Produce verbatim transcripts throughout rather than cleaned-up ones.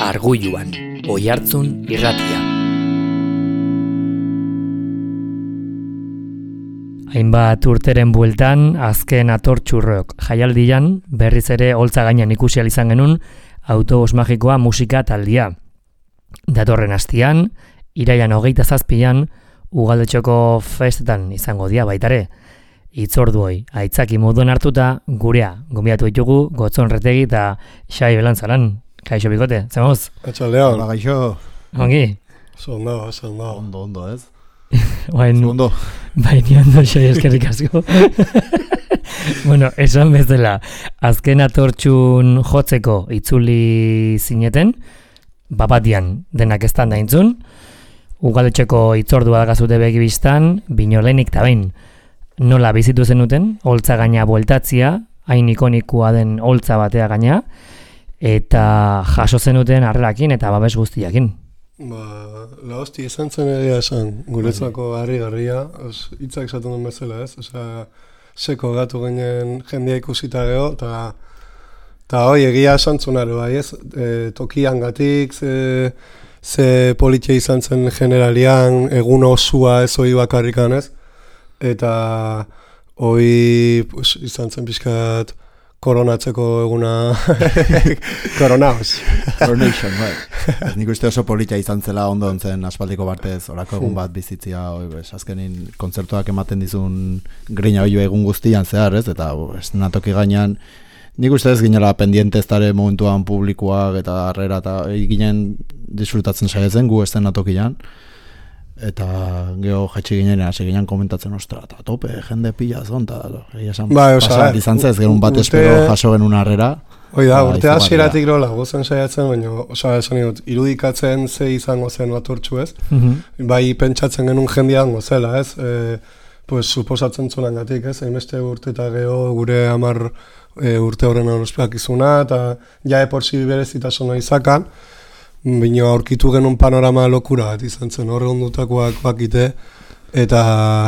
Arguluan, Oihartzun irratia. Hainbat urteren bueltan, azken atortxurrok jaialdian, berriz ere holtza gainean ikusi ahal izan genuen, autobus magikoa musika taldia. Datorren astian, iraian hogeita zazpian, Ugaldetxoko festetan izango dia baitare. Itzorduoi, aitzaki moduan hartuta, gurea, gonbidatu ditugu, Gotzon Retegi eta Xai Belantzaran. Kaixo bikote, zemoz? Kaixo Leon. Hola, kaixo. Ongi? Zondo, zondo. Ondo, ondo, ez? Bain, Ondo. Bai, ni ondo Xai eskerrik asko. Bueno, esan bezala, azken atortxun jotzeko itzuli zineten, bapatian denak estan da intzun, Ugaldetxeko itzordua dagazute begibistan, binolenik eta behin. Nola bizitu zenuten, holtza gaina bueltatzia, hain ikonikoa den holtza batea gaina, eta jaso zenuten harrerakin eta babes guztiakin. Ba, la hosti izan zen egia esan, guretzako harri-garria, hitzak esaten duen bezala ez, osea, seko gatu ginen jendea ikusita geho, eta eta hoi egia esan zunaro bai ez, e, tokian gatik, ze, ze politia izan zen generalian, egun osua ez hoi bakarrikan ez, eta hoi pues, izan zen pixkat koronatzeko eguna koronaos. Coronation, bai. Nik uste oso politia izan zela ondo ontzen aspaldiko partez, orako egun bat bizitzia, oi, bez, azkenin kontzertuak ematen dizun grina hoi egun guztian zehar, ez, eta eszenatoki gainean, nik uste ez ginela pendiente ez dara momentuan publikoak eta harrera, eta ginen disfrutatzen saiatzen gu eszenatokian. Eta geho jaitsi ginen, hasi ginen komentatzen, ostra, eta tope, jende pila zon, eta esan pasat izan zez, genuen bat espero jaso genuen harrera. Oida, urte hasieratik nola, gozen saiatzen, baina, osa, esan dut, irudikatzen ze izango zen atortxu ez, mm-hmm. Bai pentsatzen genuen jendia hango zela, ez, e, pues, suposatzen zunan gatik, ez, hainbeste urte eta geho gure hamar e, urte horren osprak izuna, eta ja eporsi berezitasuna izakan, bino aurkitu genuen panorama lokura bat izan zen, horre ondutakoak bakite, eta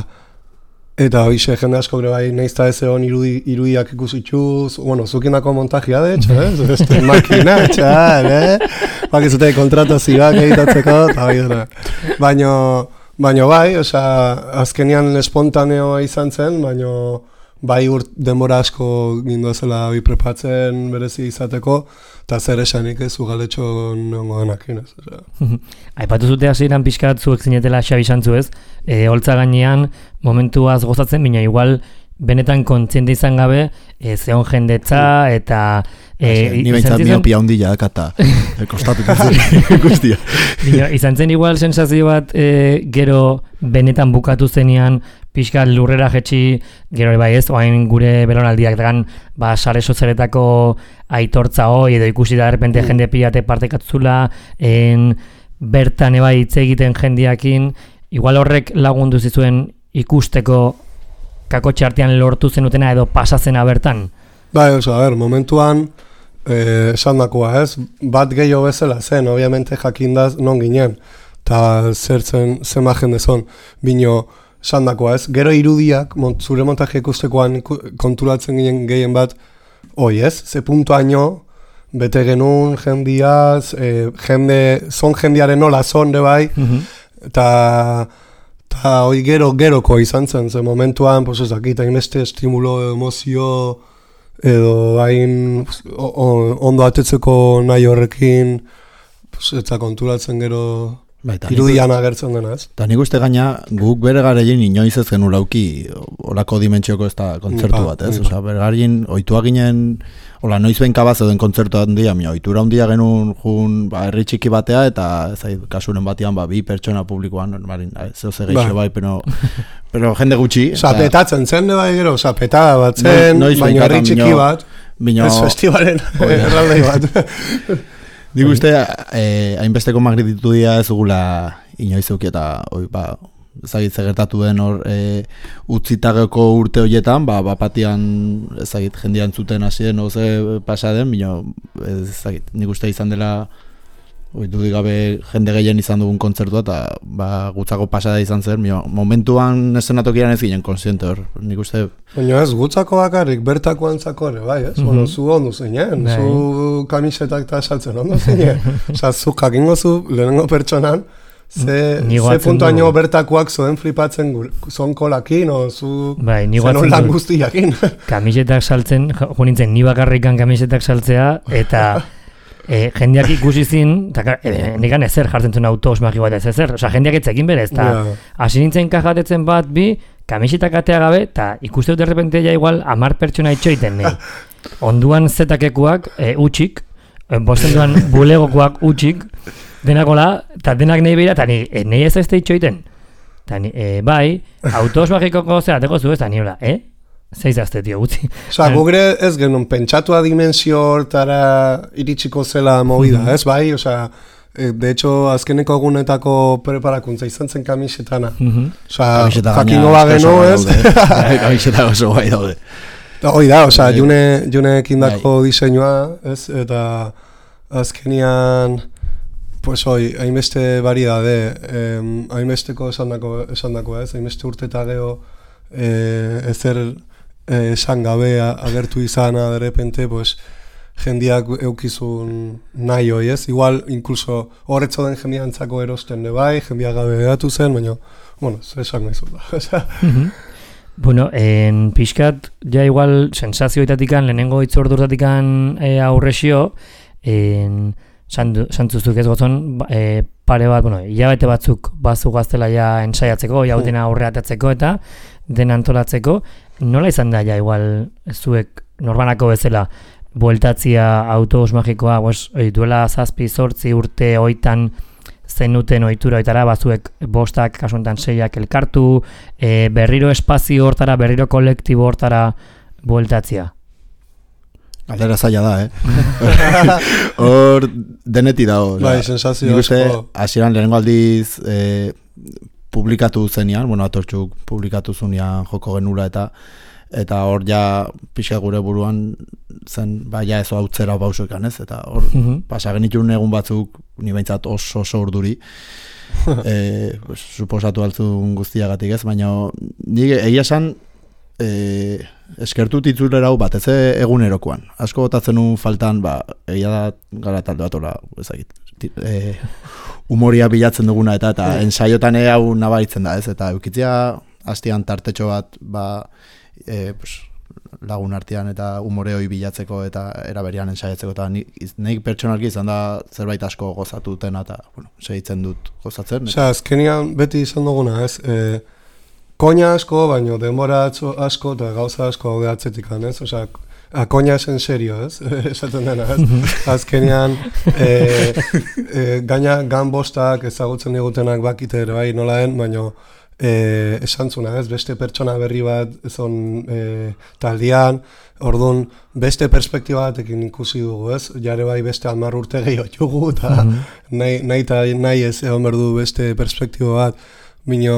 eta hoize jende asko gure bai naizta ez egon irudi, irudiak ikusitxuz, bueno, zukinako montajia de hecho, eh? Este makina, txal, eh? Bakizute kontratazioak egitatzeko, eta bai dara. Baino, baino bai, osea, azkenian espontaneoa izan zen, baino bai urt denbora asko gindu ezela bi prepatzen berezi izateko, eta zer esanik ez Ugaldetxo nongo denakin ez. Aipatu zute hasieran pixkat zuek zinetela Xabi Santzu ez, e, holtza gainean momentuaz gozatzen, baina igual benetan kontziente izan gabe, e, zeon jendetza eta... E, ni behintzat miopia hundila dakata, e, kostatuko guztia. Izan zen igual sensazio bat e, gero benetan bukatu zenean, pixkat lurrera jetxi, gero bai ez, oain gure belonaldiak dagan, ba, sare sozialetako aitortza hoi, edo ikusi da derrepente mm. jende pilate partekatzula, en, bertan ebai hitz egiten jendiakin, igual horrek lagundu zizuen ikusteko kakotxe artean lortu zenutena edo pasazena bertan? Bai, oso, a ber, momentuan, eh, esan dakoa ez, bat gehiago bezala zen, obviamente jakindaz non ginen, eta zertzen zema jende zon, bino, esan dakoa ez, gero irudiak, mont, zure montaje ikustekoan konturatzen ginen gehien bat, hoi ez, ze puntuaino, bete genuen jendiaz, eh, jende, zon jendiaren nola zonde bai, eta... Mm-hmm. Eta hoi gero, geroko izan zen, ze momentuan, pues ez dakit, hainbeste estimulo, emozio, edo hain ondo atetzeko nahi horrekin, pues, eta konturatzen gero Baita, irudian agertzen dena, ez? Eta nik uste gaina, guk bere garein inoiz ez genuen lauki olako dimentsioko ez da kontzertu bat, ez? Osa, bere garein, oitua ginen, hola, noiz behin kabaz edo kontzertu handia, mi oitura handia genuen jun, ba, herri txiki batea, eta ez kasuren batean, ba, bi pertsona publikoan, normalin, zeo zegeixo bai, pero, pero jende gutxi. Osa, petatzen zen, bai, gero, osa, petada bat zen, baina herri txiki bat, ez festivalen erraldei bat. Nik uste, eh, hainbesteko magnitudo dia ez dugula inoiz euki eta oi, ba, ezagit gertatu den hor e, utzitageko urte horietan, ba, bapatian ezagit jendean zuten hasien oze pasa den, bino ezagit, nik uste izan dela dudik gabe jende gehien izan dugun kontzertua, eta ba, gutzako pasada izan zen, mio, momentuan esenatokian ez ginen konsiente hor, nik uste... Baina ez, gutzako bakarrik, bertako antzako ere, bai, ez? Mm-hmm. Bueno, zu ondo zinen, bai. Zu kamisetak eta saltzen ondo zinen. Osa, zu jakingo zu, lehenengo pertsonan, ze, ze puntuaino bertakoak zoen flipatzen zon kolakin, o zu bai, zenon lan guztiakin. Kamisetak saltzen, jo nintzen, ni bakarrikan kamisetak saltzea, eta... E, jendeak ikusi zin, eta e, nikan ezer jartzen zuen autos magiko bat ez ezer, oza, jendeak etzekin berez, eta hasi yeah. nintzen kajatetzen bat bi, kamisetak atea gabe, eta ikuste dut errepente ja igual amar pertsona itxoiten, ne? Onduan zetakekuak e, utxik, e, bosten duan bulegokoak utxik, denakola, eta denak nahi behira, eta ni, e, nahi ez ez da itxoiten. Eta ni, e, bai, autos magikoko zera, teko zu ez, eta niola, eh? Zeiz azte, tio, gutzi. Osa, gugre ez genuen, pentsatua dimensio hortara iritsiko zela movida, mm-hmm. ez bai? Osa, de hecho, azkeneko egunetako preparakuntza izan zen kamisetana. Mm-hmm. Osa, jakingo bageno, ez? Kamiseta oso gai daude. Hoi da, osa, june, juneekin dako diseinua, ez? Eta azkenian, pues hoi, hainbeste variedade, eh, hainbesteko esan dako, esan dako, ez? Hainbeste urteta geho, eh, ezer... esan gabe agertu izana de repente, pues, jendiak eukizun nahi hoi, ez? Igual, incluso, horretzo den jendiantzako erosten de bai, jendiak gabe edatu zen, baina, bueno, esan nahi zut da. Bueno, en pixkat, ja igual, sensazioetatikan, lehenengo itzordurtatikan e, aurresio, en... santzuzuk ez gotzon, e, pare bat, bueno, hilabete batzuk bazu gaztela ja ensaiatzeko, jautena aurreatatzeko eta den antolatzeko, nola izan da ja igual zuek norbanako bezala bueltatzia autobus magikoa, pues, duela zazpi zortzi urte oitan zenuten ohitura oitara, bazuek bostak, kasuntan seiak elkartu, e, berriro espazio hortara, berriro kolektibo hortara bueltatzia. Galdera zaila da, eh? Hor deneti dago. Bai, sensazio asko. Hasieran lehenengo aldiz eh, publikatu zenean, bueno, atortxuk publikatu zunean joko genula eta eta hor ja pixa gure buruan zen, ba, ja ez hautzera bausoekan, ez? Eta hor mm-hmm. pasa genitun egun batzuk, ni behintzat oso oso urduri, e, pues, suposatu altzun guztiagatik, ez? Baina nik egia esan, e, eskertu titzulera hau bat, ez egunerokoan. Asko botatzen un faltan, ba, egia da gara talde bat ola, ezagit, e, humoria bilatzen duguna eta eta ensaiotan hau nabaritzen da, ez? Eta eukitzia hastian tartetxo bat, ba, e, pues, lagun artean eta humore hori bilatzeko eta eraberian ensaiatzeko eta nik pertsonalki izan da zerbait asko gozatu dutena eta, bueno, segitzen dut gozatzen. Osea, azkenian beti izan duguna, ez? E, koina asko, baino denbora asko eta gauza asko haude atzetikan, ez? Osea, a koina en serio, ez? Esaten dena, ez? Azkenian, e, e, gaina gan bostak ezagutzen digutenak bakite ere bai nolaen, baino e, esantzuna, ez? Beste pertsona berri bat ezon e, taldean, orduan beste perspektiba batekin ikusi dugu, ez? Jare bai beste hamar urte gehiago jugu, eta mm-hmm. nahi, nahi, ta, nahi ez egon berdu beste perspektiba bat, bino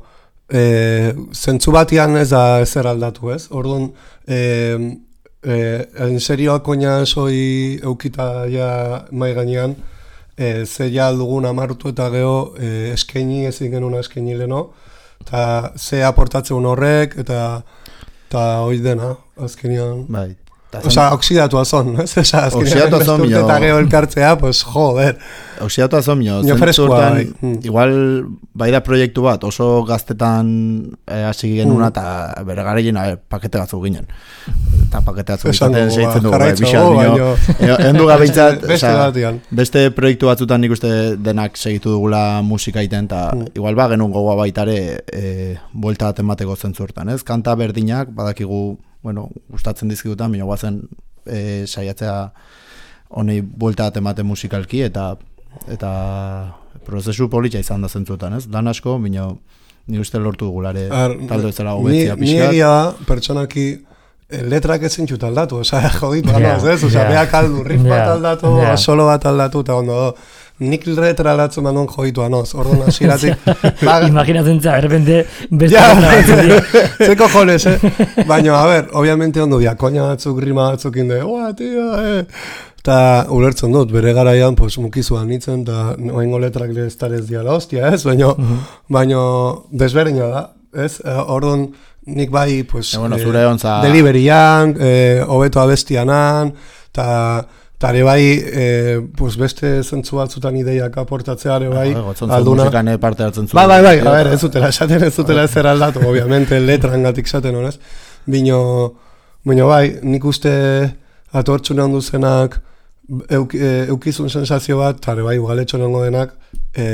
e, zentzu batian ez da ezer aldatu, ez? Orduan, e, Eh, en serio, koina soi eukita ja mai gainean, eh, ze ja dugun amartu eta geho eh, eskaini ezin genuna eskaini leno, eta ze aportatzen horrek, eta eta hoi dena, azkenean. Bai. Osa, oksidatu azon, ez? Oksidatu azon, mio. Eta geho elkartzea, pues, joder. Oksidatu azon, mio. Freskoa, bai. Igual, bai da proiektu bat, oso gaztetan hasi eh, genuna, eta mm. bere garaien, pakete batzuk ginen. Eta pakete batzuk ginen, segitzen dugu, bai, bixat, mio. Endu gabeitzat, beste proiektu batzutan nik uste denak segitu dugula musika iten, eta mm. igual ba, genuen gogoa baitare, e, buelta bat emateko zentzu hortan, ez? Kanta berdinak, badakigu, bueno, gustatzen dizkigutan, baina guazen e, saiatzea honei buelta bat emate musikalki eta eta prozesu politxa izan da zentzuetan, ez? Dan asko, baina ni uste lortu dugulare talde bezala hobetzia pixkat. Ni egia da, pertsonaki letrak ezin txut aldatu, oza, joditu yeah, anoz, ez? Oza, yeah. Beak aldu, riff bat aldatu, yeah. solo bat aldatu, eta ondo do. Nik letra aldatzen manon joditu anoz, orduan asiratik. Imaginatzen za, errepente, beste ja, zeko joles, eh? Baina, a ver, obviamente ondo dia, koina batzuk, rima batzuk inde, oa, tia, eh? eta ulertzen dut, bere garaian, pues, mukizuan nintzen, eta oaingo letrak lehestarez diala hostia, ez? Baina, mm-hmm. baina desberdina da, ez? Orduan, nik bai, pues, e, bueno, zure ontza... deliberian, hobeto e, abestianan, eta... Eta ere bai, e, pues beste zentzu batzutan ideiak aportatzea ere bai, ah, alduna. Musikane parte hartzen zuen. Bai, bai, bai, a ver, ez zutela esaten, ez zutela ez zer aldatu, obviamente, letran gatik esaten honez. Bino, bino bai, nik uste atortxune handu zenak euk, e, eukizun sensazio bat, eta ere bai, ugaletxo nengo denak, e,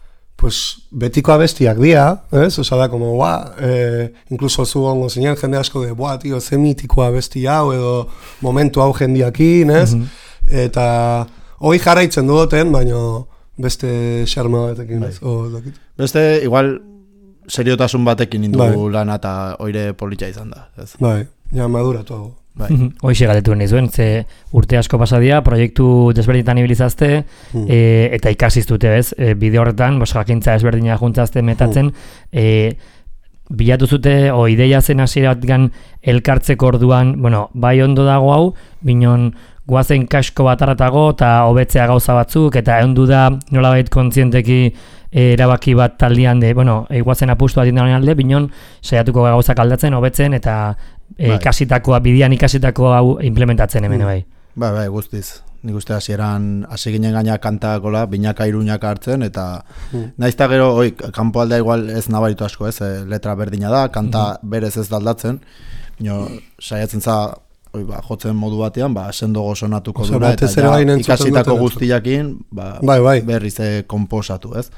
pues betiko abestiak dira, ez? Osa da, como, ba, e, incluso zu ongo zinen, jende asko de, boa, tío, ze mitiko abesti hau, edo momentu hau jendiakin, ez? Mm-hmm. Eta hoi jarraitzen duten, baina beste xarma batekin. Bai. O, beste, igual, seriotasun batekin indu bai. Lana eta oire politxa izan da. Ez? Bai, ja maduratu hau. Bai. Hoxe galetu nizuen, ze urte asko pasadia, proiektu desberdinetan ibilizazte, mm. e, eta ikasiztute bez, e, bide horretan, bos jakintza desberdina juntzazte metatzen, mm. e, bilatu zute, o ideia zen hasierat gan elkartzeko orduan, bueno, bai ondo dago hau, binon, guazen kasko bat aratago eta hobetzea gauza batzuk, eta ondu da nolabait kontzienteki erabaki bat taldean de, bueno, guazen apustu bat indaren alde, binon saiatuko gauzak aldatzen, hobetzen, eta e, ikasitakoa, bidian ikasitakoa hau implementatzen hemen, bai. Bai, bai, guztiz. Nik uste hasieran hasi ginen gaina kantakola, binaka iruñaka hartzen, eta mm. naizta gero, oi, kanpo aldea igual ez nabaritu asko, ez, letra berdina da, kanta mm. berez ez daldatzen, no, saiatzen za, oi, ba, jotzen modu batean, ba, sendo gozonatuko dura, eta ja, ikasitako guztiakin, ba, bai, bai. berriz komposatu, ez?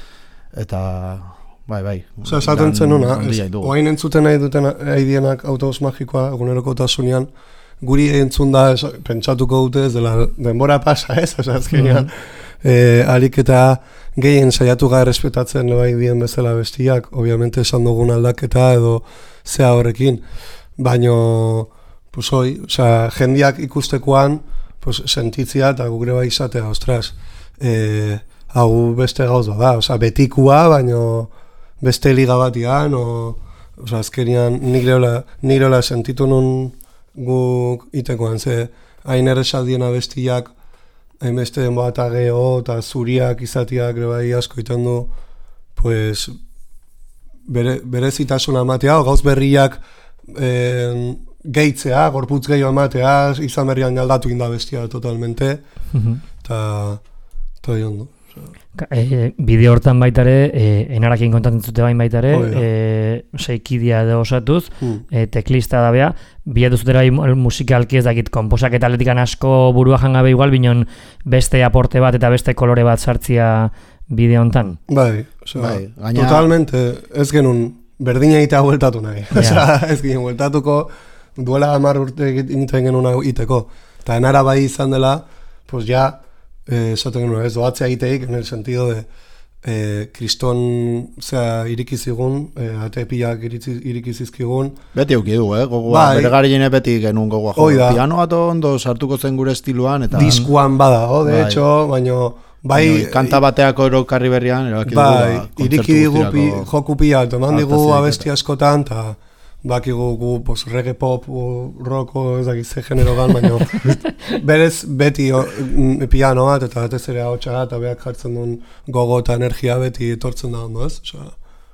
Eta, bai, bai. Osa, esaten zen una, oain entzuten nahi duten haidienak autobus magikoa, eguneroko tasunean, guri entzun da, es, pentsatuko dute ez dela denbora pasa, ez? Osa, azkenean, mm-hmm. e, alik eta gehien saiatu gara respetatzen bai dien bezala bestiak, obviamente esan dugun aldaketa edo zea horrekin, baino... Pues hoi, osea, jendiak ikustekoan, pues sentitzia eta gure bai izatea, ostras, eh, hau beste gauza da, osea, betikua, baino beste liga batian, o, osea, azkenian nireola sentitu nun guk itekoan, ze hain erresaldiena bestiak, hain beste denboa eta geho, eta zuriak izatiak, gure bai asko iten du, pues, bere, berezitasuna matea, o gauz berriak, eh, gehitzea, gorputz gehiago ematea, izan berrian aldatu inda bestia totalmente, eta mm-hmm. eta diondo. E, bideo hortan baitare, e, enarakin kontatzen zute bain baitare, oh, ja. e, seikidia edo osatuz, mm. e, teklista da bea, bilatu zutera musikalki ez dakit, komposak eta atletikan asko burua jangabe igual, binon beste aporte bat eta beste kolore bat sartzia bideo hontan. Bai, osea, bai, gaina... totalmente, ez genuen berdina egitea hueltatu nahi, yeah. Osea, ez genuen hueltatuko, duela hamar urte egiten genuen iteko. Eta enara bai izan dela, pues ja, esaten eh, genuen ez, doatzea egiteik, en el sentido de, eh, kriston, zera, irikizigun, eh, ate pilak irikizizkigun. Beti auki du, eh, gogoa, bai, bere gari beti genuen gogoa. Piano bat ondo sartuko zen gure estiluan, eta... Diskuan bada, oh, de bai. Hecho, baino... Bai, baino, kanta bateako erokarri berrian, erabaki bai, dugu, ba, iriki digu pi, joku pila, toman digu abesti askotan, eta... Bakigu gu, pues, reggae pop, rock, ez dakit ze genero gan, baina berez beti o, piano bat, eta batez ere ahotsa eta beak jartzen duen gogo eta energia beti etortzen da ondo, ez? Osa...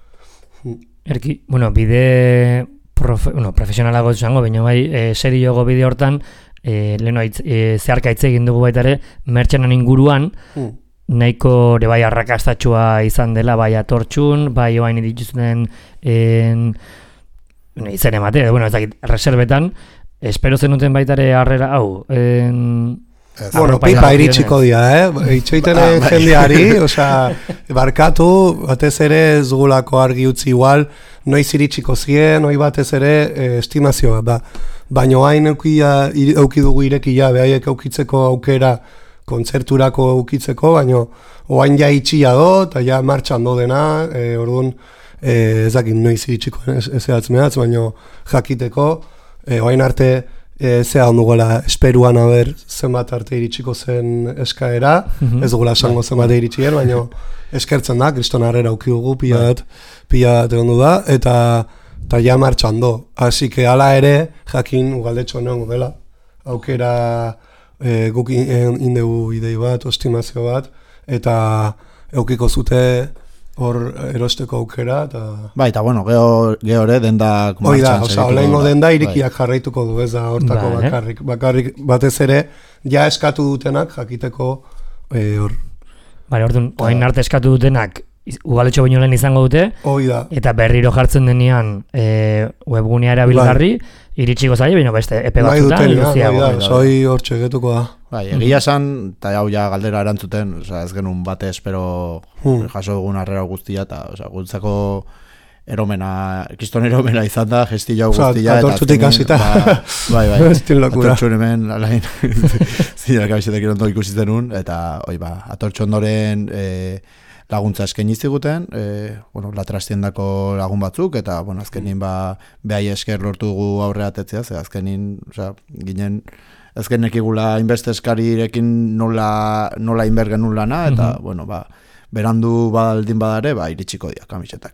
Erki, bueno, bide profe, bueno, profesionalago izango, baina bai, e, seriogo bide hortan, e, leheno e, zeharka hitz egin dugu baita ere, mertxanan inguruan, hmm. nahiko ere bai arrakastatxua izan dela, bai atortxun, bai oain dituzten en... izen emate, bueno, ez dakit, reservetan, espero zenuten baitare harrera, hau, en... Bueno, pipa iritsiko dia, eh? Itxoitenen jendeari, osea, barkatu, batez ere ez dugulako argi utzi igual, noiz iritsiko zien, noi batez ere eh, estimazio bat da. Baina hain euki dugu irekia, behaiek eukitzeko aukera kontzerturako eukitzeko, baina oain ja itxia do, eta ja martxan do dena, eh, orduan, Eh, ez dakit noiz iritsiko ezeatz mehatz, baina jakiteko eh, oain arte eh, zea ondugoela esperuan haber zenbat arte iritsiko zen eskaera, mm-hmm. ez dugula esango zenbat iritsien, baina eskertzen da, kriston harrera auki dugu, pilat, pilat egon du da, eta, eta ja martxan do. Así que ala ere, jakin ugaldetxo neongo dela, aukera e, guk indegu idei bat, estimazio bat, eta eukiko zute hor erosteko aukera, eta... Bai, eta bueno, geho, gehore dendak martxan segituko. Hoi da, oza, olehengo denda irikiak jarraituko du, ez da hortako ba, bakarrik. Bakarrik batez ere, ja eskatu dutenak jakiteko hor. Bai, orduan, oain arte eskatu dutenak, ugaletxo baino lehen izango dute, Oida. Eta berriro jartzen denean e, webgunea erabilgarri, bai. Iritsiko zaila, baina beste epe batzutan, luziago. Zoi hor txegetuko da. Bai, egia esan, eta hau ja galdera erantzuten, oza, ez genuen bate espero hmm. jaso dugun arrera guztia, eta oza, guntzako eromena, kriston eromena izan da, gestio guztia. Oza, atortzutik hasita. Ba, bai, bai, estin lokura. Atortxun hemen, alain, zinak abizetek ondo ikusi zenun, eta, oi ba, atortxu ondoren, e, laguntza eskaini ziguten, e, bueno, latrastiendako lagun batzuk, eta, bueno, azkenin, ba, behai esker lortu dugu aurre atetzea, ze azkenin, oza, ginen, azken nekigula inbeste eskarirekin nola, nola inbergen lana, eta, mm-hmm. bueno, ba, berandu baldin badare, ba, iritsiko dira kamisetak.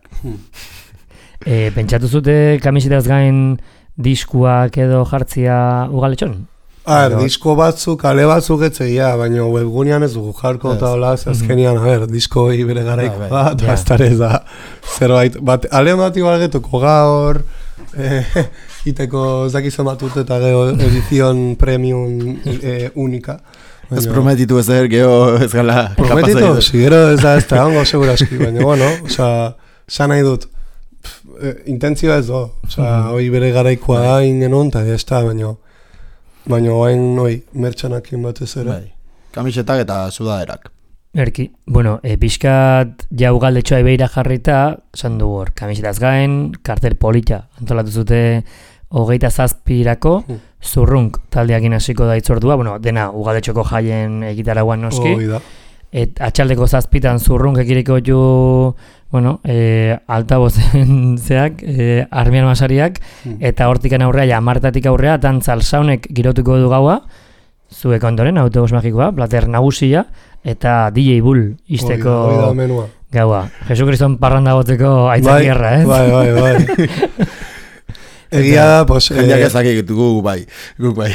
e, pentsatu zute kamisetaz gain diskuak edo jartzia ugaletxon? Ar, disko batzuk, ale batzuk etzeia, baina webgunean ez dugu jarko eta hola, azkenian, a ber, disko ibere garaiko bat, eta ez tarez da, zerbait, bat, ale bat igual getuko gaur, eh, iteko zakizan batut eta geho edizion premium eh, unika. Ez prometitu ez er, geho ez gala prometitu, kapazaitu. Si gero ez da ez da hongo seguraski, baina, bueno, oza, san nahi dut, pff, eh, intentzioa ez do, oza, hoi bere garaikoa da ingenun, eta ez da, baina, baina hain noi, mertxanakin batez ere. Bai. Kamisetak eta sudaderak. Erki, bueno, e, pixkat ja ugaldetxoa ibeira jarrita, esan du hor, kamisetaz gain, kartel polita, antolatu zute hogeita zazpirako, hmm. zurrunk taldeakin hasiko da itzordua, bueno, dena ugaldetxoko jaien egitaraguan noski, oh, et atxaldeko zazpitan zurrunk ekireko ju, bueno, e, altabozen zeak, e, armian masariak, hmm. eta hortikan aurrea, ja, martatik aurrea, tantzalsaunek girotuko du gaua, zuek ondoren, autobus magikoa, plater nagusia, eta D J Bull izteko gaua. Jesukriston parranda gotzeko aitzakierra, eh? Bai, bai, bai. Egia da, pues... Jendeak ezakik guk bai, guk bai.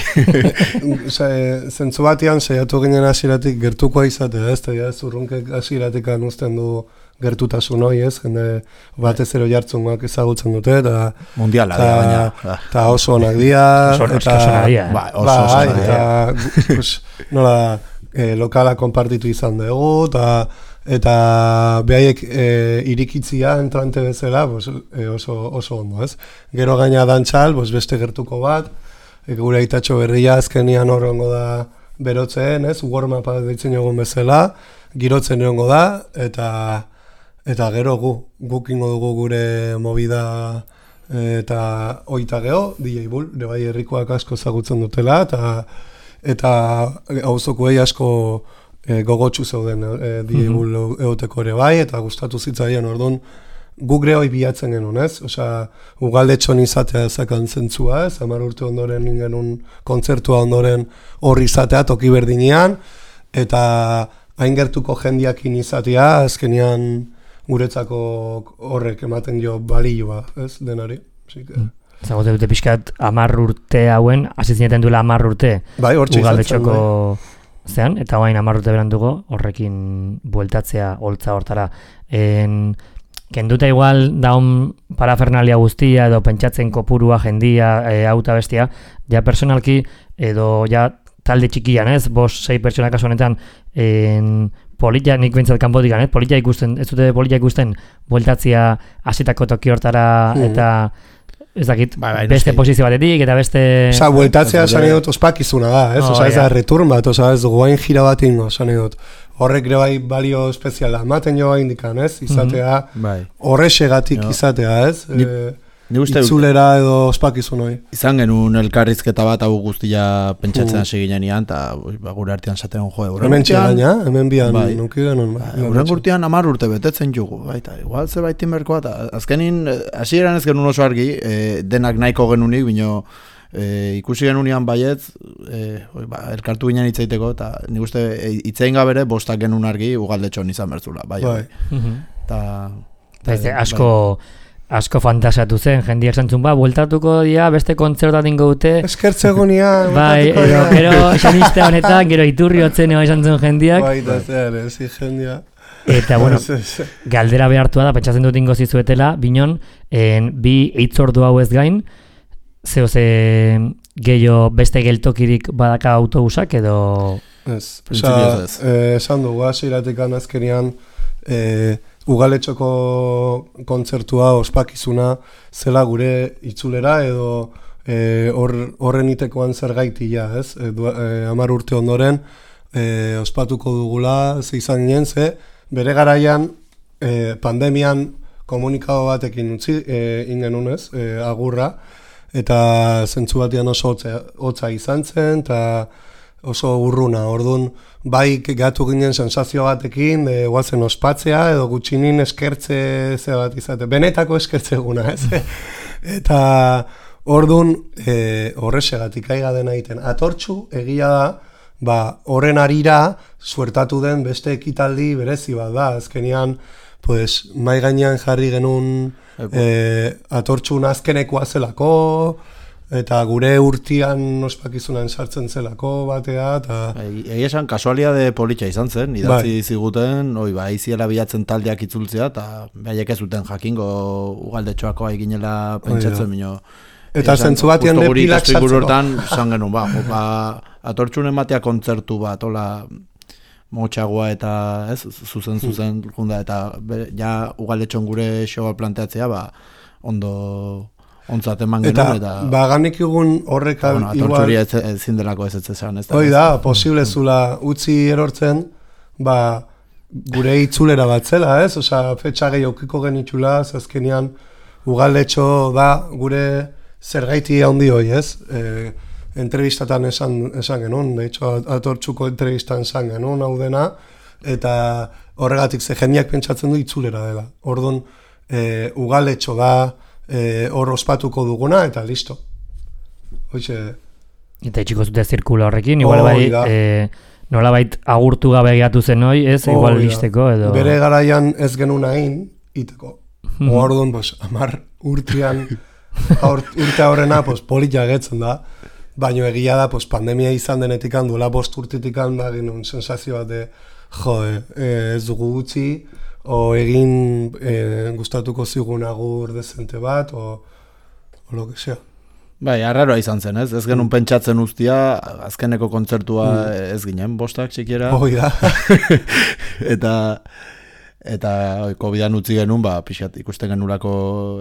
Zentzu batian, saiatu ginen hasieratik gertukoa izatea, ez? Eta zurrunkek hasieratik anuzten du gertutasun hoi, ez? Jende batez ero jartzungoak ezagutzen dute, eta... Mundiala, ta, baina. Eta oso onak dia. Oso onak dia. Ba, oso onak dia. Eta, pues, nola, eh, lokala konpartitu izan dugu, eta... eta behaiek e, irikitzia entrante bezala, pues, e, oso, oso ondo, ez? Gero gaina dantzal, pues, beste gertuko bat, e, gure aitatxo berria azkenian horrengo da berotzen, ez? Warm-upa deitzen egon bezala, girotzen egongo da, eta eta gero gu, gukingo dugu gure movida eta oita geho, D J Bull, ere bai herrikoak asko ezagutzen dutela, eta eta auzokoei asko E, gogotxu zeuden e, D J Bull eoteko ere bai, eta gustatu zitzaien orduan guk hoi bilatzen genuen, ez? Osea, ugaldetxon izatea ezakan zentzua, ez? Hamar urte ondoren ingenun kontzertua ondoren horri izatea toki berdinean, eta hain gertuko jendiakin izatea, azkenean guretzako horrek ematen jo balioa, ez? Denari. Zagote dute pixkat hamar urte hauen, hasi zineten duela hamar urte bai, ugaldetxoko zean, eta hain hamar urte beranduko horrekin bueltatzea holtza hortara. En, kenduta igual daun parafernalia guztia edo pentsatzen kopurua, jendia, e, auta bestia, ja personalki edo ja talde txikian, ez? Bos, sei pertsona kasu honetan en, polita, nik bintzat kanpotik, ez? Polita ikusten, ez dute polita ikusten bueltatzia hasitako toki hortara mm. eta ez dakit, bai, bai, beste posizio batetik eta beste... Osa, bueltatzea esan edot ospakizuna da, ez? Oh, Osa, ez da return bat, osa, ez dugu hain jira bat ingo, esan edot. Horrek ere bai balio espeziala, maten joa indikan, ez? Izatea, mm-hmm. horrexegatik no. izatea, ez? Ni, e, ni itzulera edo ospakizun hoi. Izan genuen elkarrizketa bat hau guztia pentsatzen hasi mm. ginen ian, eta gure artean zaten jo, euren hemen txegaina, hemen bian bai. Nuki genuen. Euren gurtian amar urte betetzen jugu, baita, igual ze baitin berkoa, eta azkenin, hasi eran ez genuen oso argi, e, denak nahiko genunik, bino e, ikusi genunian baietz, e, oi, ba, elkartu ginen hitzaiteko, eta nik uste hitzein gabere bostak genuen argi ugaldetxon izan bertzula, bai. bai. Mm-hmm. Ta, ta, asko... asko fantasiatu zen, jendiak zantzun, ba, bueltatuko dia, beste kontzertuat dingo dute. Eskertzegunia, bai, ero, gero, xaniste honetan, gero iturri hotzen eba izan zuen jendiak. Bai, da zer, ezi jendia. Eta, bueno, galdera behartua da, pentsatzen dut ingo zizuetela, binon, en, bi eitzordu hau ez gain, zeo ze gehiago beste geltokirik badaka autobusak edo... Ez, oza, eh, esan dugu, hasieratik azkenean, eh, ugaletxoko kontzertua, ospakizuna, zela gure itzulera edo horren eh, itekoan zer gaitia, ez? E, eh, amar urte ondoren, eh, ospatuko dugula, ze izan ginen, ze, bere garaian, eh, pandemian komunikado batekin utzi, eh, ingenunez, eh, agurra, eta zentzu batean oso hotza izan zen, eta oso urruna, orduan, bai gatu ginen sensazio batekin, e, guazen ospatzea, edo gutxinin eskertze ze bat izate, benetako eskertze eguna, ez? Eta orduan, e, horrexegatik aiga dena egiten. Atortxu, egia da, ba, horren arira, suertatu den beste ekitaldi berezi bat da, azkenean, pues, mai gainean jarri genuen e, atortxun azkenekoa zelako, eta gure urtian ospakizunan sartzen zelako batea, eta... Egia esan, kasualiade politxa izan zen, idatzi bai. Ziguten, oi, ba, iziela bilatzen taldeak itzultzea, eta behaiek ez zuten jakingo ugaldetxoako haiginela pentsatzen, minio... Eta zentzu batean de pilak sartzeko. Hortan, zan genuen, ba, ba, atortxun ematea kontzertu bat, hola, motxagoa eta, ez, zuzen, zuzen, hmm. junda, eta be, ja ugaldetxon gure showa planteatzea, ba, ondo... ontzat eman genuen, eta... Eta, ba, ganik egun horrek... Bueno, atortxuri ez, ezin delako ez ez esan, ez da? Hoi da, posible zula utzi erortzen, ba, gure itzulera bat zela, ez? Osa, fetxa gehiokiko genitxula, zazkenean, ugaldetxo da, gure zergaiti handi hoi, ez? E, entrevistatan esan, esan genuen, de hecho, atortxuko entrevistan esan genuen, hau dena, eta horregatik ze jendiak pentsatzen du itzulera dela. Orduan, e, ugaldetxo da, hor e, ospatuko duguna, eta listo. Hoize... Eta itxiko zute zirkula horrekin, igual oh, bai, e, nolabait agurtu gabe gehiatu zen hoi, ez, oh, igual listeko, edo... Bere garaian ez genuen hain, iteko. Orduan, pues, amar urtean, urte horrena, pues, politia getzen da, baina egia da, pues, pandemia izan denetikan, duela bost urtetikan, da, genuen sensazio bat de, jode, ez dugu gutxi, o egin e, gustatuko zigun agur dezente bat, o, o lo que sea. Bai, arraroa izan zen, ez? Ez genuen mm. pentsatzen uztia, azkeneko kontzertua mm. ez ginen, bostak txikiera. Hoi da. eta, eta oi, covidan utzi genuen, ba, pixat ikusten genurako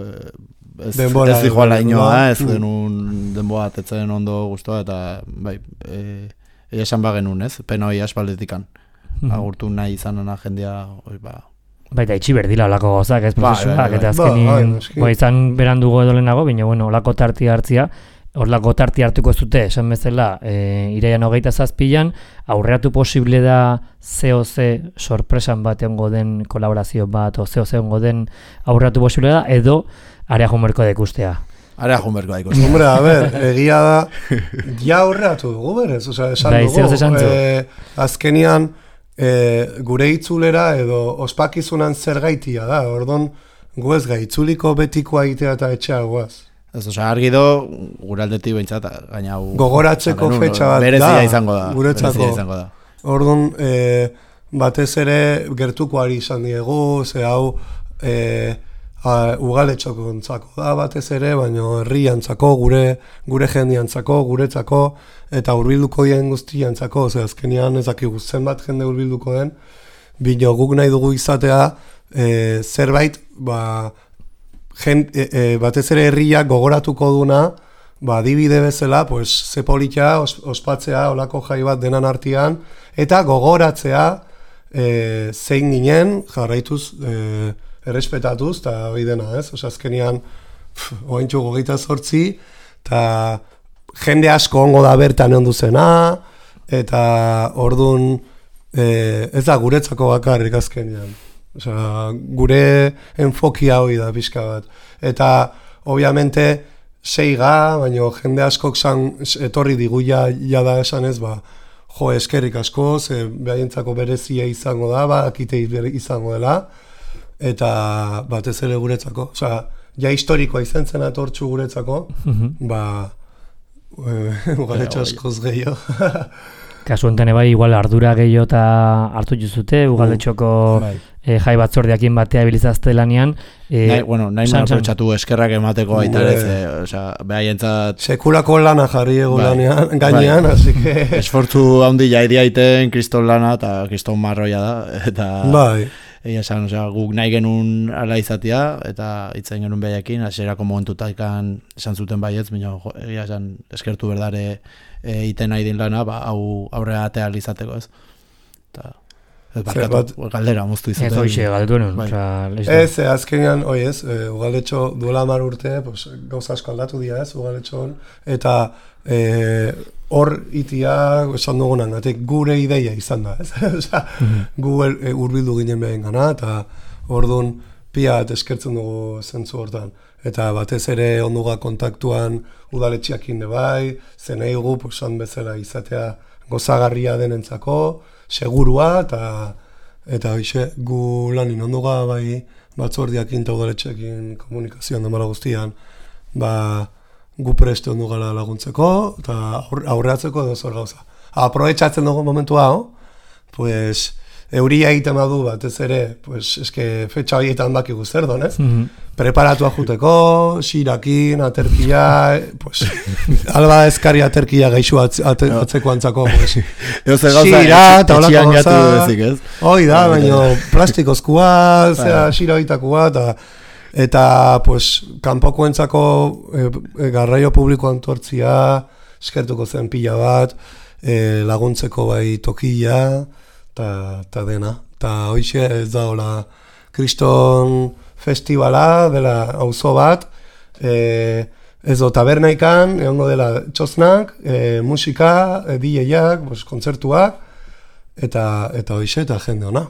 ez, denbora, ez dijoala inoa, ez mm. genuen denboa atetzen ondo guztua, eta bai, e, esan ba genuen, ez? Pena hoi aspaldetikan. Mm. Agurtu nahi izanana jendea, oi, ba, baita itxi berdila olako gozak, ez prozesuak, eta azkenin, ba, izan berandugo edo lehenago, baina, bueno, olako tarti hartzia, olako tarti hartuko zute, esan bezala, e, iraian hogeita zazpilan, aurreatu posible da zeo ze sorpresan bat egongo den kolaborazio bat, o zeo ze egongo den aurreatu posible da, edo area jumerko da ikustea. Area jumerko da ikustea. Hombre, a ber, egia da, ja aurreatu dugu berez, oza, esan bai, dugu, e, azkenian, E, gure itzulera edo ospakizunan zer gaitia da, orduan gu ez gai, itzuliko betikoa egitea eta etxea guaz. Ez, oza, argi do, gure aldetik behintzat, gaina hau... Gogoratzeko fetxa bat berezia da, izango da, guretzako. Izango da. Orduan, e, batez ere gertukoari izan diegu, ze hau e, ugaletxoko ontzako da batez ere, baina herriantzako, gure, gure jendiantzako, guretzako, eta hurbilduko dien guztiantzako, ze azkenean ezakigu zenbat jende hurbilduko den, bino guk nahi dugu izatea, e, zerbait, ba, jen, e, e, batez ere herriak gogoratuko duna, ba, adibide bezala, pues, ze politia os, ospatzea, olako jai bat denan artean, eta gogoratzea e, zein ginen, jarraituz, e, errespetatuz, eta hori dena, ez? Osa, azkenean, oaintxo gogeita zortzi, eta jende asko ongo da bertan ondu zena, eta orduan, e, ez da guretzako bakarrik azkenean. Osa, gure enfokia hori da pixka bat. Eta, obviamente, seiga, baina jende askok zan, etorri diguia jada esan ez, ba, jo, eskerrik asko, ze behaientzako berezia izango da, ba, akite izango dela, eta batez ere guretzako. Osea, ja historikoa izan zen atortxu guretzako, mm-hmm. ba, e, ugaletxo askoz gehiago. Kasu enten bai, igual ardura gehiago eta hartu juzute, ugaletxoko uh, e, jai batzordiakin batea bilizazte lanian. E, nahi, bueno, nahi nuen aprotxatu eskerrak emateko aitarez, e, osea, behaientzat... Sekulako lana jarri egu bai, lanean, gainean, bai. Así que... Esfortzu handi jaidi aiten, kriston lana eta kriston marroia da, eta... Bai. Egia esan, osea, guk nahi genuen ala izatea, eta itzen genuen behaiekin, hasierako momentutaikan esan zuten baietz, baina egia esan, eskertu berdare e, iten nahi din lana, ba, hau aurrera atea izateko ez. Eta, ez barkatu, bat, galdera moztu izaten. Ez hoxe, galdu nuen. Bai. Ez, azkenean, oi ez, e, ugaletxo duela mar urte, pues, gauza asko aldatu dira ez, ugaletxon, eta e, hor itia, esan dugunan, gure ideia izan da, ez? Osa, mm-hmm. gu e, urbildu ginen behin gana, eta orduan piat eskertzen dugu zentzu hortan. Eta batez ere onduga kontaktuan udaletxiakin de bai, zenei gu, posan bezala izatea gozagarria denentzako, segurua, eta eta hoxe, gu lanin onduga bai batzordiakin eta udaletxiakin komunikazioan demara guztian, ba, gu preste ondu gala laguntzeko, eta aurreatzeko edo zor gauza. Aprobetxatzen dugu momentu hau, pues, euria egiten badu bat, ez ere, pues, eske fetxa horietan dakigu zer donez, mm-hmm. preparatu ajuteko, xirakin, aterkia, pues, alba ezkari aterkia gaixu atz, at, atzeko antzako, pues, xira, eta holako gauza, hoi da, baina plastikozkua, zera, xira horitakua, eta eta, pues, kanpokoentzako e, e, garraio publiko antortzia, eskertuko zen pila bat, e, laguntzeko bai tokia, eta dena. Eta hoxe ez da, hola, kriston festivala, dela auzo bat, e, ez do tabernaikan, egongo dela txosnak, e, musika, e, D J-ak, pues, kontzertuak, eta, eta hoxe, eta jende ona.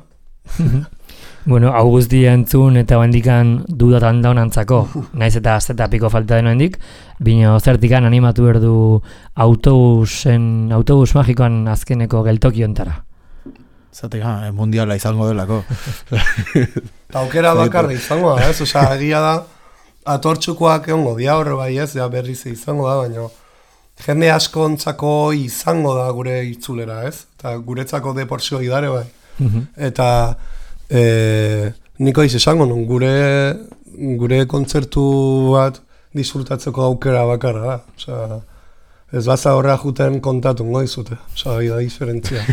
Bueno, hau guztia entzun eta hendikan dudatan daunantzako, naiz eta azeta piko falta deno hendik, bino zertikan animatu berdu autobusen, autobus magikoan azkeneko geltoki ontara. Zatek, ha, mundiala izango delako. Aukera bakarra izango da, ez? Osa, egia da, atortxukoak egongo dia horre bai ez, ja berriz izango da, baina jende askontzako izango da gure itzulera, ez? Eta guretzako deportzio idare bai. Mm-hmm. Eta E, niko iz esango nun, gure, gure kontzertu bat disfrutatzeko aukera bakarra da. Osa, ez baza horra juten kontatu goizute. Osa, da diferentzia.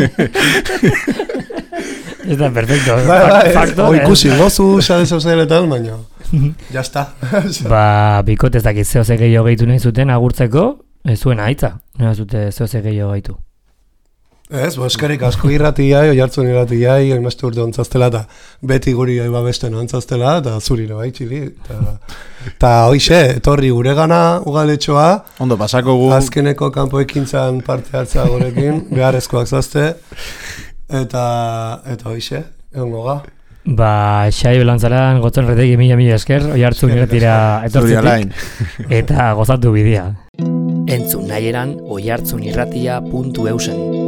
Ez da, perfecto. Ba, ba, Fakto, o ikusi, gozu, xade sozialetan, baina, jazta. Ba, bikot ez dakit zehose gehiago gehitu nahi zuten agurtzeko, ez zuen aitza, nahi zute zehose gehiago gehitu. Ez, bo, eskerik asko irratiai, oihartzun irratiai, oimazte urte ontzaztela, eta beti guri babesten ontzaztela, eta zuri no, txili. Eta hoixe, etorri gure gana ugaletxoa, ondo pasako gu. Azkeneko kanpoekintzan parte hartzea gurekin, beharrezkoak zazte, eta, eta hoixe, egon goga. Ba, xai belantzaran, gotzon retegi mila mila esker, oihartzun irratira etortzetik, eta gozatu bidea. Entzun nahieran oihartzunirratia puntu eusen.